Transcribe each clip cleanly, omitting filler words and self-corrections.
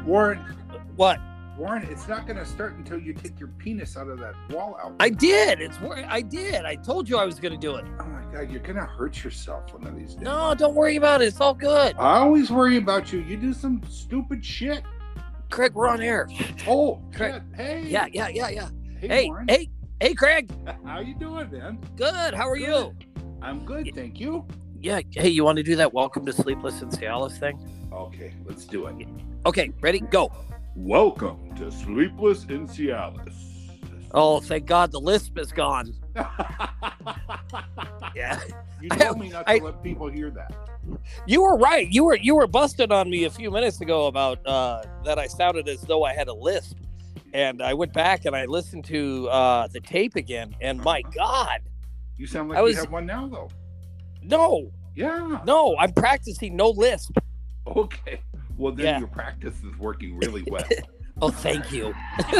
Warren, What? Warren, it's not going to start until you take your penis out of that wall outlet. I did. I did. I told you I was going to do it. Oh my God, you're going to hurt yourself one of these days. No, don't worry about it. It's all good. I always worry about you. You do some stupid shit. Craig, we're on air. Oh, Craig. shit. Hey. Yeah. Hey, Warren. Hey, Craig. How you doing, man? Good. How are you? I'm good, thank you. Yeah. Hey, you want to do that Welcome to Sleepless in Cialis thing? Okay, let's do it. Okay, ready? Go. Welcome to Sleepless in Cialis. Oh, thank God the lisp is gone. Yeah. You told me not to let people hear that. You were right. You were busted on me a few minutes ago about that I sounded as though I had a lisp. And I went back and I listened to the tape again. And my God. You sound like you have one now, though. No. Yeah. No, I'm practicing no lisp. Okay. Well, then your practice is working really well. Oh, thank you.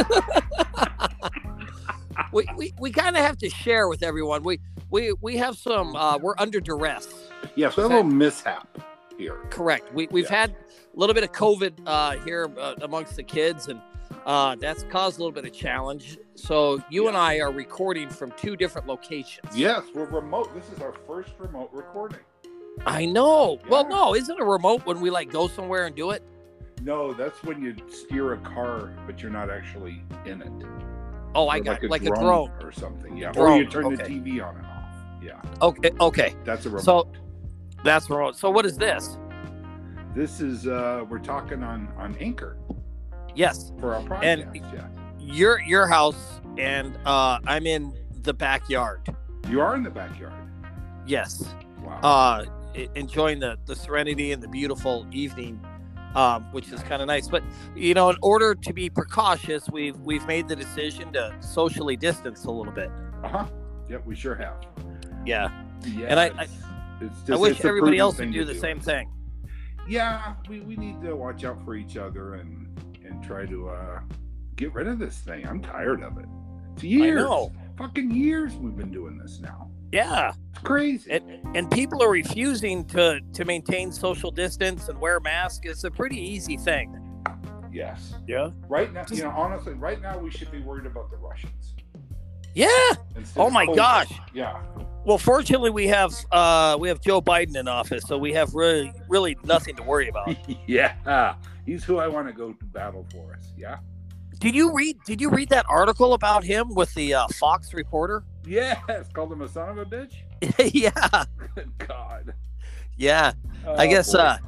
we kind of have to share with everyone. We have some. We're under duress. Yeah, so a little mishap here. Correct. We've had a little bit of COVID here amongst the kids, and that's caused a little bit of challenge. So you and I are recording from two different locations. Yes, we're remote. This is our first remote recording. I know. Yeah. Well, no, isn't a remote when we go somewhere and do it? No, that's when you steer a car, but you're not actually in it. Oh, I got like a drone or something. Yeah, drone. Or you turn the TV on and off. Yeah. Okay. That's a remote. So that's remote. So what is this? This is we're talking on Anchor. Yes. For our podcast. And your house, and I'm in the backyard. You are in the backyard. Yes. Wow. Enjoying the serenity and the beautiful evening, which is kind of nice. But in order to be precautious, we've made the decision to socially distance a little bit. Yep, we sure have. Yeah. Yes. And I wish everybody else would do the same thing. Yeah, we need to watch out for each other and try to get rid of this thing. I'm tired of it. It's years. I know. Fucking years we've been doing this now. Yeah. It's crazy. And people are refusing to maintain social distance and wear masks. It's a pretty easy thing. Yes. Yeah. Right now, honestly, right now we should be worried about the Russians. Yeah. Oh my gosh. Yeah. Well, fortunately, we have Joe Biden in office, so we have really nothing to worry about. Yeah. He's who I want to go to battle for us. Yeah. Did you read that article about him with the Fox reporter? Yes, called him a son of a bitch. Yeah. Good God. Yeah. Oh, I guess. boy.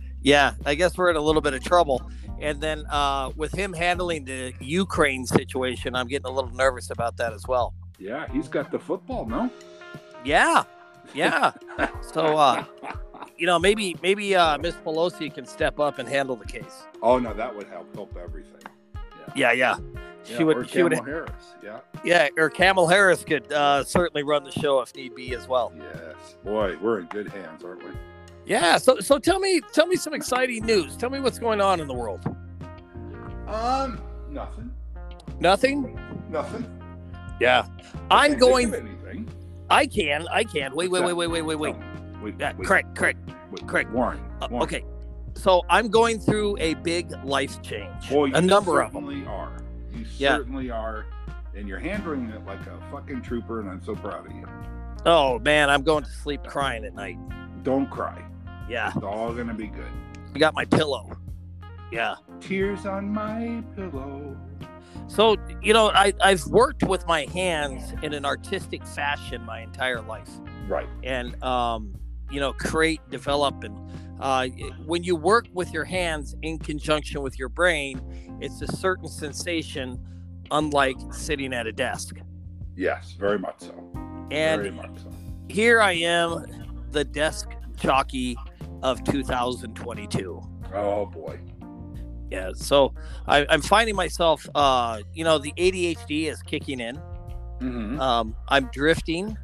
I guess we're in a little bit of trouble. And then with him handling the Ukraine situation, I'm getting a little nervous about that as well. Yeah, he's got the football, no? Yeah. So maybe Miss Pelosi can step up and handle the case. Oh no, that would help everything. Yeah. She would. Harris. Yeah. Yeah, or Kamala Harris could certainly run the show if need be as well. Yes, boy, we're in good hands, aren't we? Yeah. So tell me some exciting news. Tell me what's going on in the world. Nothing. Nothing. Yeah, I'm going. Anything. I can. Wait. Correct. Warren. Okay. So I'm going through a big life change. Boy, you a number of them. You certainly are. And you're handling it like a fucking trooper, and I'm so proud of you. Oh, man, I'm going to sleep crying at night. Don't cry. Yeah. It's all going to be good. I got my pillow. Yeah. Tears on my pillow. So, I've worked with my hands in an artistic fashion my entire life. Right. And, create, develop, and when you work with your hands in conjunction with your brain, it's a certain sensation, unlike sitting at a desk. Yes, very much so. And very much so. Here I am, the desk jockey of 2022. Oh boy. Yeah, so I'm finding myself, the ADHD is kicking in. Mm-hmm. I'm drifting.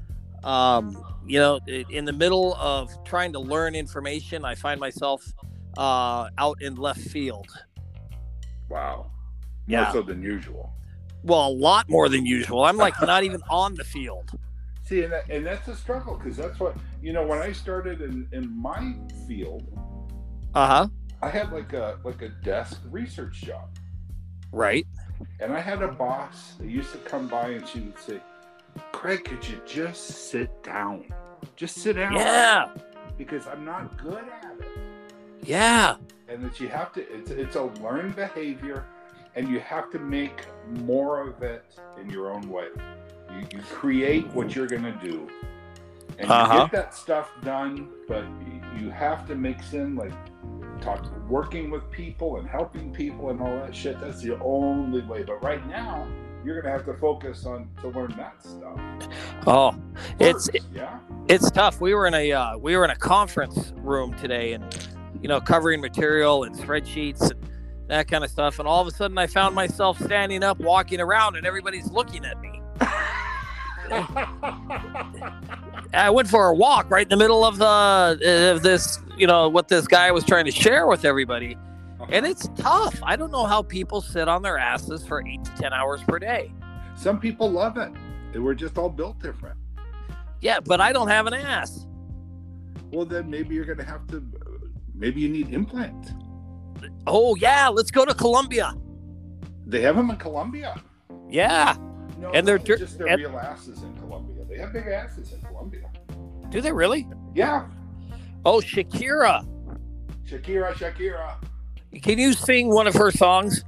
In the middle of trying to learn information, I find myself out in left field. Wow. Yeah. More so than usual. Well, a lot more than usual. I'm not even on the field. See, and that's a struggle, because that's what, when I started in my field, I had like a desk research job, Right. and I had a boss that used to come by and she would say, "Craig, could you just sit down? Just sit down." Yeah. Because I'm not good at it. Yeah. And that you have to, it's a learned behavior, and you have to make more of it in your own way. You create what you're going to do, and you get that stuff done, but you have to mix in like working with people and helping people and all that shit. That's the only way. But right now, you're going to have to focus on to learn that stuff. Oh, First, it's tough. We were in a conference room today, and covering material and spreadsheets and that kind of stuff. And all of a sudden, I found myself standing up, walking around, and everybody's looking at me. I went for a walk right in the middle of this, what this guy was trying to share with everybody. And it's tough. I don't know how people sit on their asses for 8 to 10 hours per day. Some people love it. We're just all built different. Yeah, but I don't have an ass. Well, then maybe you're going to have to, maybe you need implants. Oh, yeah. Let's go to Colombia. They have them in Colombia. Yeah. No, and they're just their real asses in Colombia. They have big asses in Colombia. Do they really? Yeah. Oh, Shakira. Shakira. Can you sing one of her songs?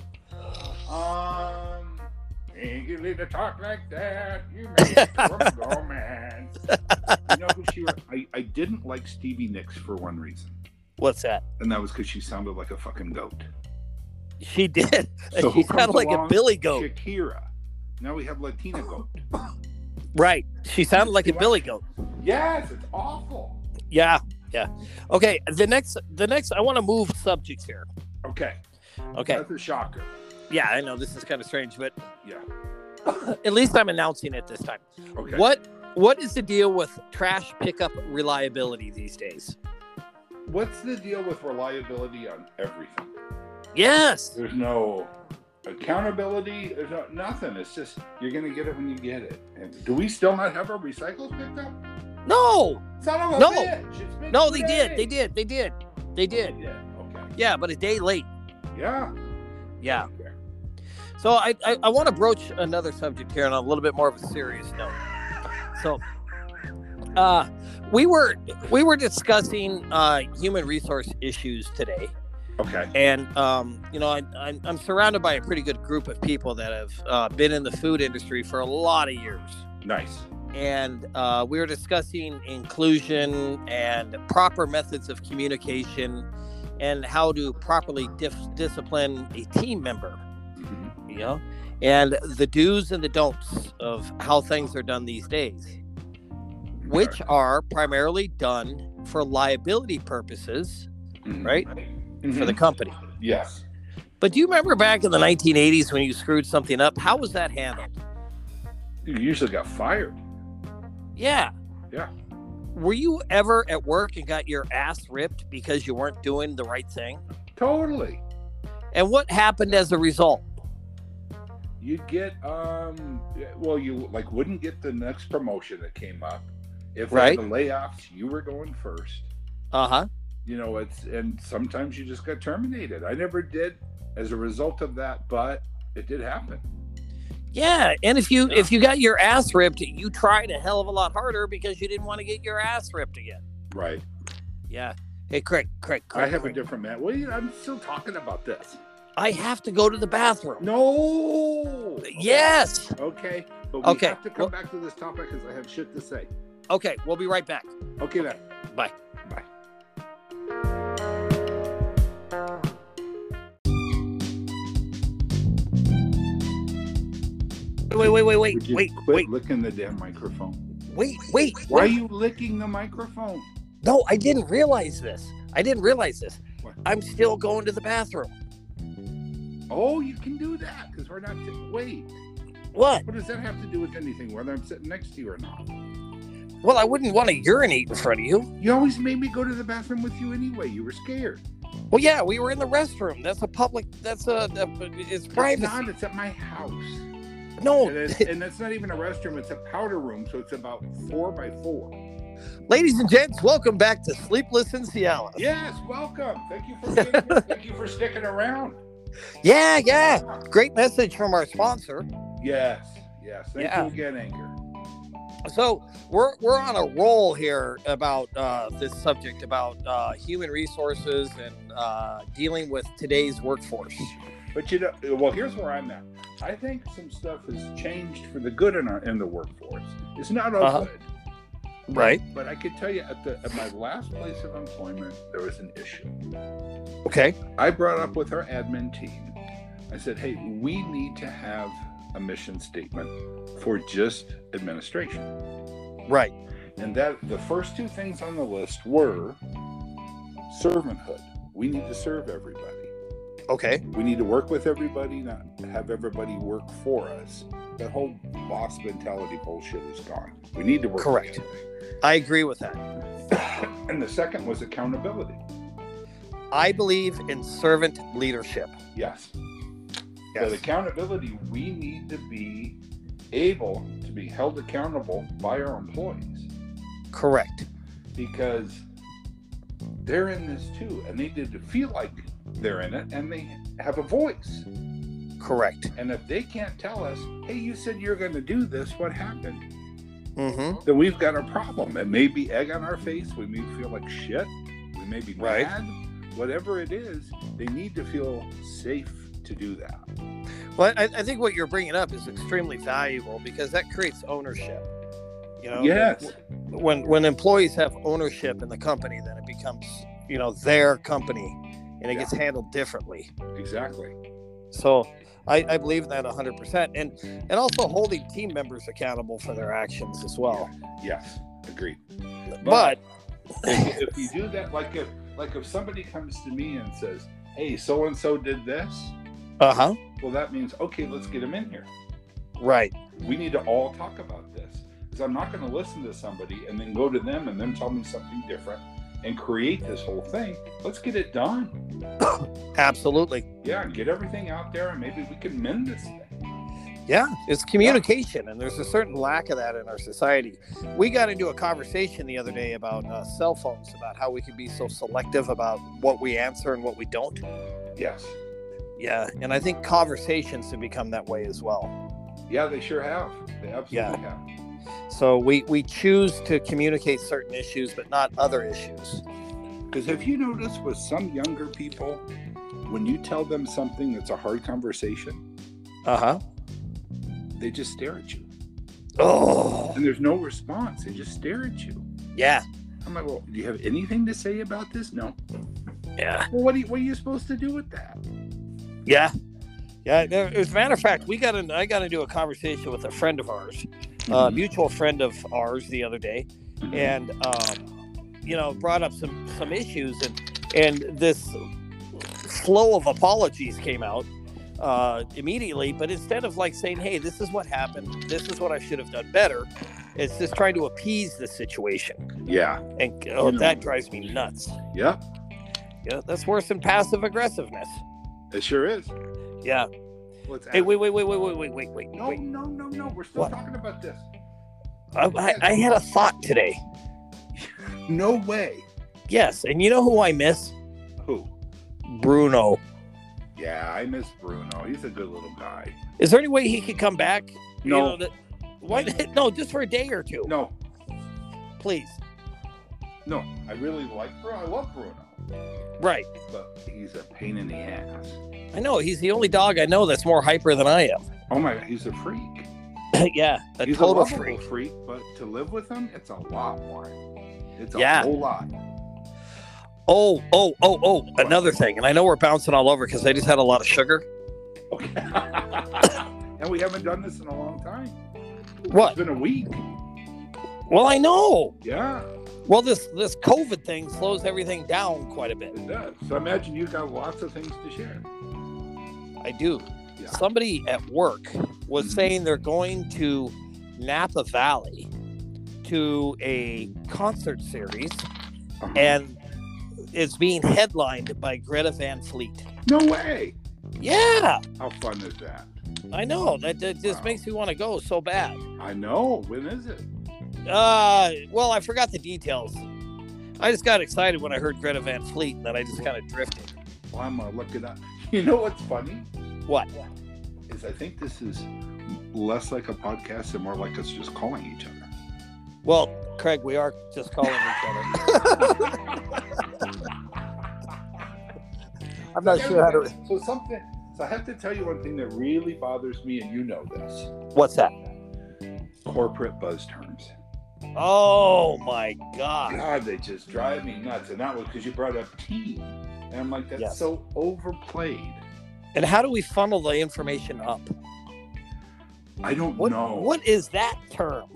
Ain't you need to talk like that? You make it romance. You know who she was? I didn't like Stevie Nicks for one reason. What's that? And that was because she sounded like a fucking goat. She did. So she sounded like a billy goat. Shakira. Now we have Latina goat. Right. She sounded like a billy goat. Yes, it's awful. Yeah. Okay. The next. I want to move subjects here. Okay. That's a shocker. Yeah, I know this is kind of strange, but yeah. At least I'm announcing it this time. Okay. What is the deal with trash pickup reliability these days? What's the deal with reliability on everything? Yes. There's no accountability. There's nothing. It's just you're gonna get it when you get it. And do we still not have our recycles picked up? No. Son of a bitch. It's been no, 2 they days. did. They did. Okay. Yeah, but a day late. Yeah. Yeah. Okay. So I want to broach another subject here on a little bit more of a serious note. So we were discussing human resource issues today. Okay. And I'm surrounded by a pretty good group of people that have been in the food industry for a lot of years. Nice. And we were discussing inclusion and proper methods of communication and how to properly discipline a team member. And the do's and the don'ts of how things are done these days, which are primarily done for liability purposes, right? For the company. Yes. But do you remember back in the 1980s when you screwed something up? How was that handled? You usually got fired. Yeah. Yeah. Were you ever at work and got your ass ripped because you weren't doing the right thing? Totally. And what happened as a result? You'd get you wouldn't get the next promotion that came up. If the layoffs, you were going first. And sometimes you just got terminated. I never did as a result of that, but it did happen. Yeah, and if you got your ass ripped, you tried a hell of a lot harder because you didn't want to get your ass ripped again. Right. Yeah. Hey, Craig. I have a different man. Well, I'm still talking about this. I have to go to the bathroom. No. Yes. Okay. But we have to come back to this topic because I have shit to say. Okay. We'll be right back. Okay, then. Bye. Bye. Wait. Licking the damn microphone. Wait. Why are you licking the microphone? No, I didn't realize this. What? I'm still going to the bathroom. Oh, you can do that because we're not. Wait. What? What does that have to do with anything, whether I'm sitting next to you or not? Well, I wouldn't want to urinate in front of you. You always made me go to the bathroom with you anyway. You were scared. Well, yeah, we were in the restroom. That's a public. It's privacy. It's not. It's at my house. No. And it's not even a restroom. It's a powder room, so it's about 4 by 4. Ladies and gents, welcome back to Sleepless in Cialis. Yes, welcome. Thank you for thank you for sticking around. Yeah. Great message from our sponsor. Yes. Thank you again, Anchor. So we're on a roll here about this subject about human resources and dealing with today's workforce. But here's where I'm at. I think some stuff has changed for the good in the workforce. It's not all good. Right. But I could tell you at my last place of employment, there was an issue. Okay. I brought up with our admin team. I said, hey, we need to have a mission statement for just administration. Right. And that the first two things on the list were servanthood. We need to serve everybody. Okay. We need to work with everybody, not have everybody work for us. That whole boss mentality bullshit is gone. We need to work Correct. together. I agree with that. And the second was accountability. I believe in servant leadership. Yes. But accountability, we need to be able to be held accountable by our employees. Correct. Because they're in this too, and they need to feel like they're in it, and they have a voice. Correct. And if they can't tell us, hey, you said you're going to do this, what happened? Mm-hmm. Then we've got a problem. It may be egg on our face. We may feel like shit. We may be mad. Whatever it is, they need to feel safe to do that. Well, I think what you're bringing up is extremely valuable because that creates ownership. You know, yes. When employees have ownership in the company, then it becomes, their company, and it gets handled differently. Exactly. So I believe in that 100%, and also holding team members accountable for their actions as well. Yes, agreed. But if you do that, like if somebody comes to me and says, "Hey, so and so did this," well, that means okay, let's get them in here. Right. We need to all talk about this because I'm not going to listen to somebody and then go to them and then tell me something different and create this whole thing. Let's get it done. Absolutely. Yeah, and get everything out there, and maybe we can mend this thing. Yeah, it's communication, and there's a certain lack of that in our society. We got into a conversation the other day about cell phones, about how we can be so selective about what we answer and what we don't. Yes. Yeah, and I think conversations have become that way as well. Yeah, they sure have. They absolutely have. So we choose to communicate certain issues, but not other issues. Because have you noticed with some younger people, when you tell them something that's a hard conversation, they just stare at you. Oh. And there's no response. They just stare at you. Yeah. I'm like, well, do you have anything to say about this? No. Yeah. Well, what are you supposed to do with that? Yeah. Yeah. As a matter of fact, I got into a conversation with a friend of ours, a mutual friend of ours the other day, and brought up some issues, and this flow of apologies came out immediately. But instead of saying, hey, this is what happened, this is what I should have done better, it's just trying to appease the situation. Yeah. And that drives me nuts. Yeah. Yeah, that's worse than passive aggressiveness. It sure is. Yeah. Hey, wait. No. We're still talking about this. I had a thought today. No way. Yes, and you know who I miss? Who? Bruno. Yeah, I miss Bruno. He's a good little guy. Is there any way he could come back? No. Why? No, just for a day or two. No. Please. No, I really like Bruno. I love Bruno. Right. But he's a pain in the ass. I know. He's the only dog I know that's more hyper than I am. Oh my God, he's a freak. Yeah, he's total a freak. But to live with him, it's a lot more. It's a whole lot. Oh, another thing. And I know we're bouncing all over because I just had a lot of sugar. Okay. And we haven't done this in a long time. What? It's been a week. Well, I know. Yeah. Well, this COVID thing slows everything down quite a bit. It does. So imagine you've got lots of things to share. I do. Yeah. Somebody at work was saying they're going to Napa Valley to a concert series, and it's being headlined by Greta Van Fleet. No way. Yeah. How fun is that? I know. That just makes me want to go so bad. I know. When is it? Well, I forgot the details. I just got excited when I heard Greta Van Fleet, and then I just kind of drifted. Well, I'm going to look it up. You know what's funny? What? Is I think this is less like a podcast and more like us just calling each other. Well, Craig, we are just calling each other. I'm not sure how to... So I have to tell you one thing that really bothers me, and you know this. What's that? Corporate buzz terms. Oh, my God. God, they just drive me nuts. And that was because you brought up team. And I'm like, that's so overplayed. And how do we funnel the information up? I don't know. What is that term?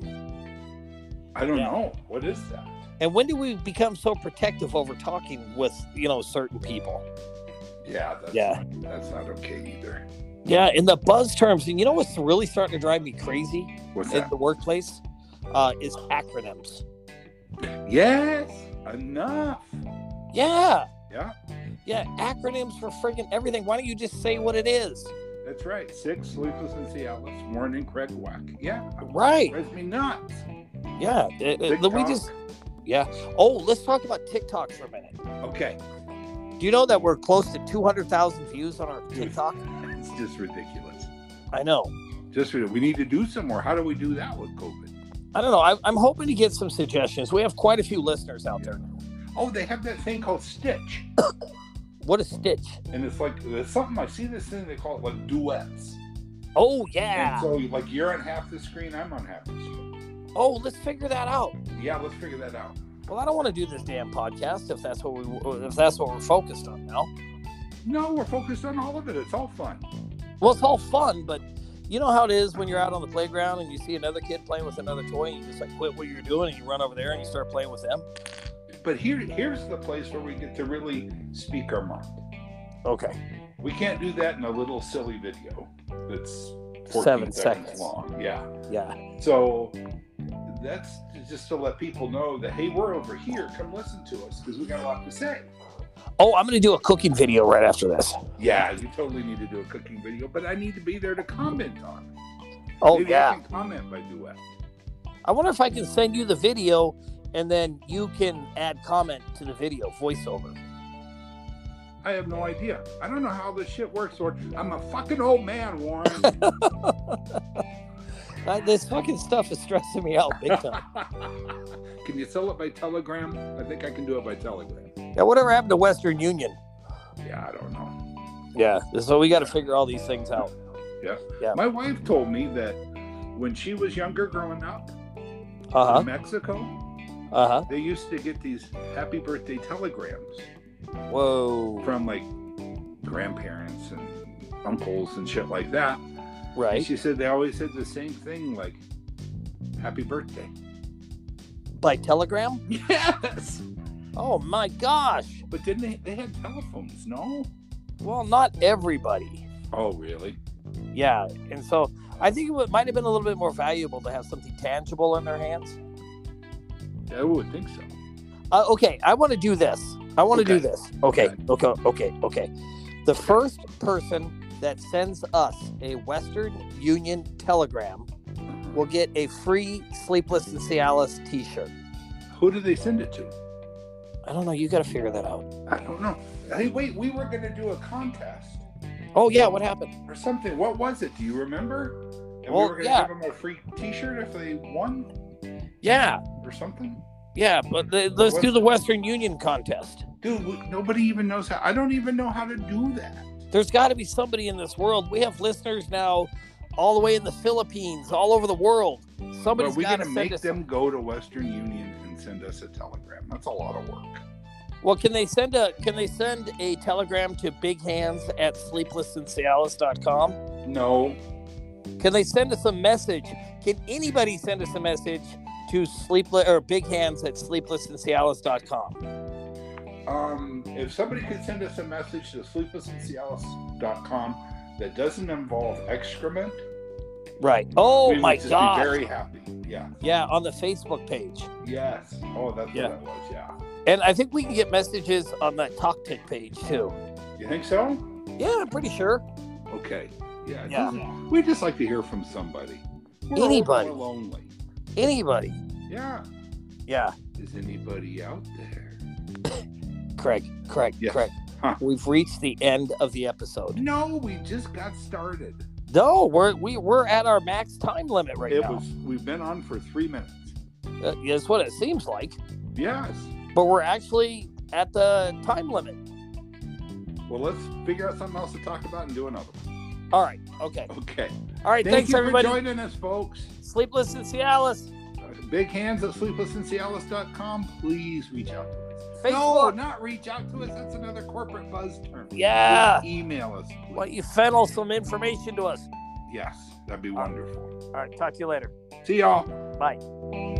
I don't know. What is that? And when do we become so protective over talking with, certain people? Yeah, that's not okay either. Yeah, in the buzz terms, and you know what's really starting to drive me crazy? What's in that? The workplace? Is acronyms. Yes, enough. Yeah. Yeah. Yeah, acronyms for friggin' everything. Why don't you just say what it is? That's right. 6 Sleepless in Seattle, Morning Craig Wack. Yeah. Right. Drives me nuts. Yeah. Yeah. Oh, let's talk about TikTok for a minute. Okay. Do you know that we're close to 200,000 views on our TikTok? It's just ridiculous. I know. We need to do some more. How do we do that with COVID? I don't know. I'm hoping to get some suggestions. We have quite a few listeners out there now. Oh, they have that thing called Stitch. What is Stitch? And it's something, I see this thing, they call it like duets. Oh, yeah. And so like you're on half the screen, I'm on half the screen. Oh, let's figure that out. Yeah, let's figure that out. Well, I don't want to do this damn podcast if that's what we're focused on now. No, we're focused on all of it. It's all fun. Well, it's all fun, but you know how it is when you're out on the playground and you see another kid playing with another toy and you just like quit what you're doing and you run over there and you start playing with them. But here's the place where we get to really speak our mind. Okay. We can't do that in a little silly video that's 7 seconds long. Yeah. Yeah. So that's just to let people know that, hey, we're over here. Come listen to us because we got a lot to say. Oh, I'm going to do a cooking video right after this. Yeah, you totally need to do a cooking video, but I need to be there to comment on it. Oh, Maybe yeah. I can comment by duet. I wonder if I can send you the video and then you can add comment to the video, voiceover. I have no idea. I don't know how this shit works, Warren. I'm a fucking old man, Warren. This fucking stuff is stressing me out big time. Can you sell it by Telegram? I think I can do it by Telegram. Yeah, whatever happened to Western Union? Yeah, I don't know. Yeah, so we got to figure all these things out. Yeah. My wife told me that when she was younger growing up in Mexico, they used to get these happy birthday telegrams. Whoa. From like grandparents and uncles and shit like that. Right. And she said they always said the same thing, like happy birthday. By telegram? Yes. Oh my gosh. But didn't they had telephones, no? Well, not everybody. Oh, really? Yeah. And so I think it might have been a little bit more valuable to have something tangible in their hands. I would think so. Okay, I want to do this. Okay. The first person that sends us a Western Union telegram will get a free Sleepless in Cialis t-shirt. Who do they send it to? I don't know. You got to figure that out. I don't know. Hey, wait, we were going to do a contest. Oh, yeah, what happened? Or something. What was it? Do you remember? And we were going to give them a free t-shirt if they won? Yeah. Or something? Yeah, but let's do the Western Union contest. Dude, nobody even knows how. I don't even know how to do that. There's got to be somebody in this world. We have listeners now all the way in the Philippines, all over the world. Somebody's got to make them go to Western Union and send us a telegram. That's a lot of work. Well, can they send a telegram to bighands@sleeplessinCialis.com? No. Can they send us a message? Can anybody send us a message to bighands@sleeplessinCialis.com? If somebody could send us a message to sleeplessinCialis.com that doesn't involve excrement, right? Oh my God! Be very happy. Yeah. Yeah, on the Facebook page. Yes. Oh, that's what it was. Yeah. And I think we can get messages on that TalkTick page too. You think so? Yeah, I'm pretty sure. Okay. Yeah. We just like to hear from somebody. Anybody. We're lonely. Anybody. Yeah. Yeah. Is anybody out there? Craig. Yes. Craig. Huh. We've reached the end of the episode. No, we just got started. No, we're at our max time limit now. We've been on for 3 minutes. That's what it seems like. Yes. But we're actually at the time limit. Well, let's figure out something else to talk about and do another one. All right. Okay. Okay. All right. Thanks, everybody. Thank you for joining us, folks. Sleepless in Cialis. Big hands at sleeplessinCialis.com. Please reach out to us. Facebook. No, not reach out to us. That's another corporate buzz term. Yeah. Just email us, please. Why don't you funnel some information to us? Yes, that'd be wonderful. All right. Talk to you later. See y'all. Bye.